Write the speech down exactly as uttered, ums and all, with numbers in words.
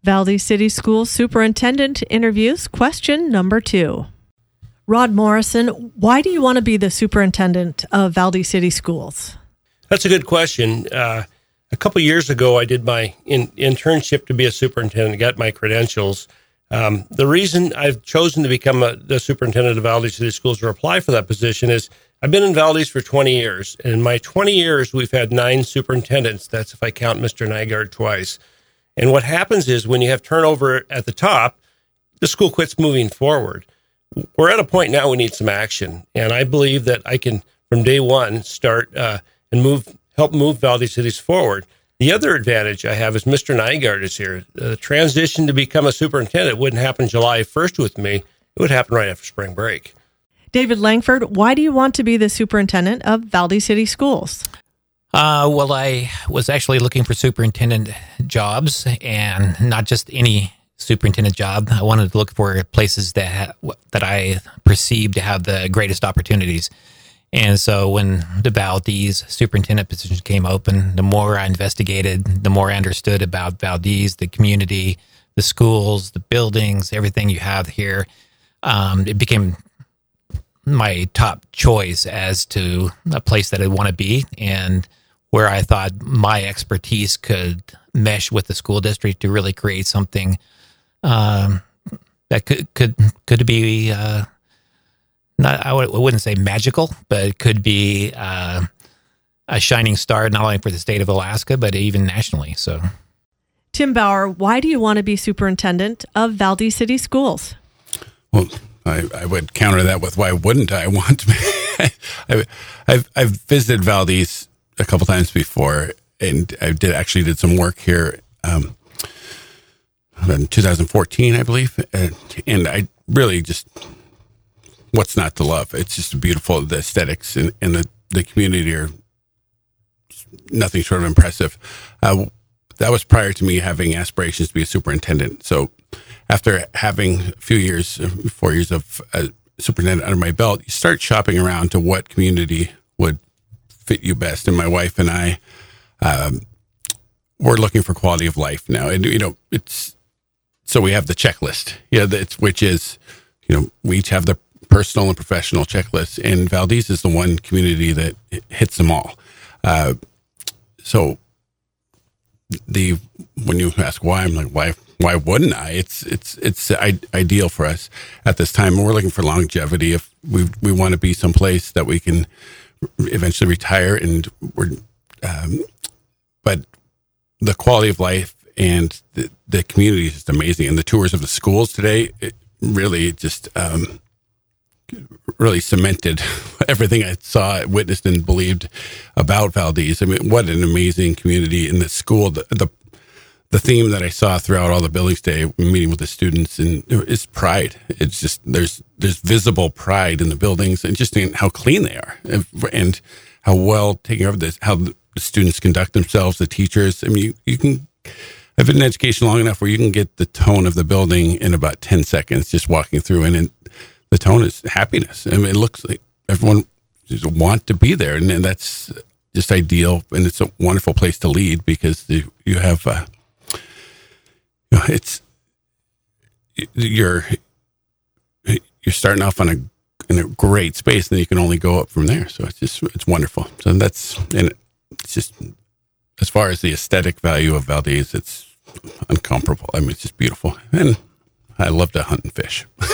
Valdez City Schools Superintendent interviews question number two. Rod Morrison, why do you want to be the superintendent of Valdez City Schools? That's a good question. Uh, a couple years ago, I did my in, internship to be a superintendent, got my credentials. Um, the reason I've chosen to become a, the superintendent of Valdez City Schools or apply for that position is I've been in Valdez for twenty years. And in my twenty years, we've had nine superintendents. That's if I count Mister Nygaard twice. And what happens is when you have turnover at the top, the school quits moving forward. We're at a point now we need some action. And I believe that I can, from day one, start uh, and move, help move Valdez Cities forward. The other advantage I have is Mister Nygaard is here. The transition to become a superintendent wouldn't happen July first with me. It would happen right after spring break. David Langford, why do you want to be the superintendent of Valdez City Schools? Uh, well, I was actually looking for superintendent jobs, and not just any superintendent job. I wanted to look for places that ha- that I perceived to have the greatest opportunities. And so when the Valdez superintendent position came open, the more I investigated, the more I understood about Valdez, the community, the schools, the buildings, everything you have here. Um, it became my top choice as to a place that I want to be and where I thought my expertise could mesh with the school district to really create something um, that could could could be uh, not I, w- I wouldn't say magical, but it could be uh, a shining star not only for the state of Alaska but even nationally. So, Tim Bauer, why do you want to be superintendent of Valdez City Schools? Well, I, I would counter that with why wouldn't I want to be? I, I've I've visited Valdez a couple times before, and I did actually did some work here um, in two thousand fourteen, I believe, and, and I really just what's not to love? It's just beautiful. The aesthetics and, and the, the community are nothing short of impressive. Uh, that was prior to me having aspirations to be a superintendent. So after having a few years, four years of uh, superintendent under my belt, you start shopping around to what community would fit you best. And my wife and I, um, we're looking for quality of life now. And, you know, it's, so we have the checklist, you know, it's, which is, you know, we each have the personal and professional checklist, and Valdez is the one community that hits them all. Uh, so the, when you ask why, I'm like, why, why wouldn't I? It's, it's, it's I- ideal for us at this time. And we're looking for longevity. If we, we want to be someplace that we can eventually retire, and we're, um, but the quality of life and the, the community is just amazing. And the tours of the schools today, it really just, um, really cemented everything I saw, witnessed, and believed about Valdez. I mean, what an amazing community in the school. The, the, the theme that I saw throughout all the buildings today, meeting with the students, and is pride. It's just, there's, there's visible pride in the buildings, and just in how clean they are, and, and how well taken care of this, how the students conduct themselves, the teachers. I mean, you, you can, I've been in education long enough where you can get the tone of the building in about ten seconds, just walking through, and, and the tone is happiness. I mean, it looks like everyone just want to be there, and, and that's just ideal. And it's a wonderful place to lead, because you, you have, uh, you know, it's, you're, you're starting off on a, in a great space, and then you can only go up from there. So it's just, it's wonderful. So that's, and it's just, as far as the aesthetic value of Valdez, it's incomparable. I mean, it's just beautiful. And I love to hunt and fish.